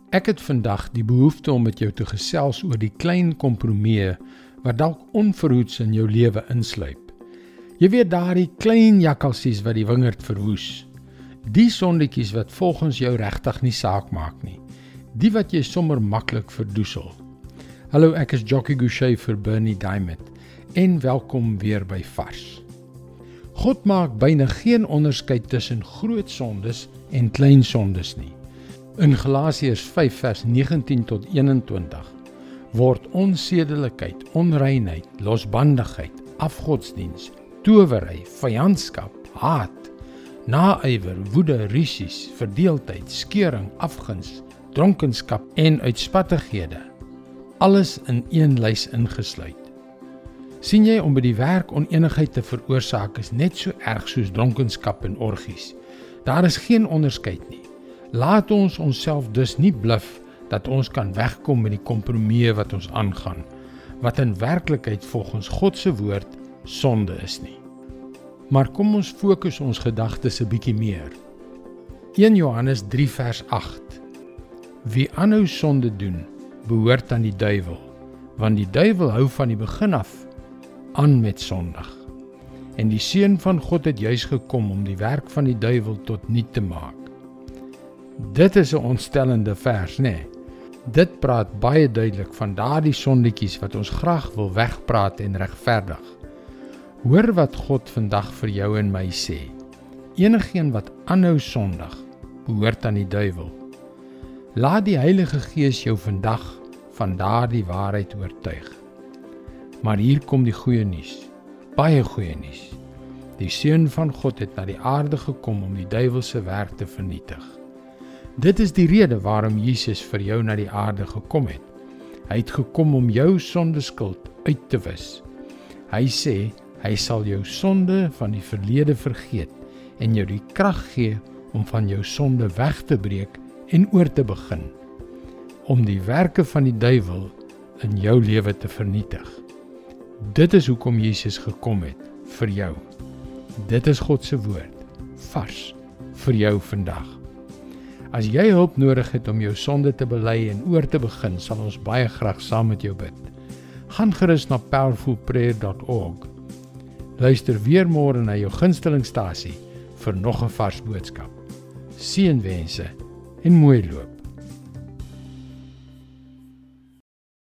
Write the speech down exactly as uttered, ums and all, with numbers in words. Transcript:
Ek het vandag die behoefte om met jou te gesels oor die klein kompromieë wat dalk onverhoeds in jou lewe insluip. Jy weet daardie klein jakkalsies wat die wingerd verwoes. Die sondetjies wat volgens jou regtig nie saak maak nie. Die wat jy sommer maklik verdoesel. Hallo, ek is Jockey Gouchee vir Bernie Diamond en welkom weer by Vars. God maak byna geen onderskeid tussen groot sondes en klein sondes nie. In Galasiërs vyf vers negentien tot eenentwintig word onsedelikheid, onreinheid, losbandigheid, afgodsdiens, towery, vyandskap, haat, naaiwer, woede, rusies, verdeeldheid, skeuring, afguns, dronkenskap en uitspattighede, alles in een lys ingesluit. Sien jy om by die werk onenigheid te veroorsaak is net so erg soos dronkenskap en orgies. Daar is geen onderskeid nie. Laat ons onsself dus nie bluf dat ons kan wegkom met die kompromieë wat ons aangaan, wat in werklikheid volgens God se woord sonde is nie. Maar kom ons fokus ons gedagtes 'n bietjie meer. Eerste Johannes drie vers agt. Wie aanhou sonde doen, behoort aan die duiwel, want die duiwel hou van die begin af aan met sondig. En die Seun van God het juis gekom om die werk van die duiwel tot niet te maak. Dit is 'n ontstellende vers, né? Nee. Dit praat baie duidelik van daardie sondetjies wat ons graag wil wegpraat en regverdig. Hoor wat God vandag vir jou en my sê. Enigeen wat aanhou sondig, behoort aan die duiwel. Laat die Heilige Gees jou vandag van daardie waarheid oortuig. Maar hier kom die goeie nuus, baie goeie nuus. Die Seun van God het na die aarde gekom om die duiwel se werk te vernietig. Dit is die rede waarom Jesus vir jou na die aarde gekom het. Hy het gekom om jou sondeskuld uit te wis. Hy sê, hy sal jou sonde van die verlede vergeet en jou die krag gee om van jou sonde weg te breek en oor te begin, om die werke van die duiwel in jou lewe te vernietig. Dit is hoekom Jesus gekom het, vir jou. Dit is God se woord, vars, vir jou vandag. As jy hulp nodig het om jou sonde te bely en oor te begin, sal ons baie graag saam met jou bid. Gaan gerus na powerful prayer dot org. Luister weer môre na jou gunstelingstasie vir nog 'n vars boodskap. Seënwense en mooi loop.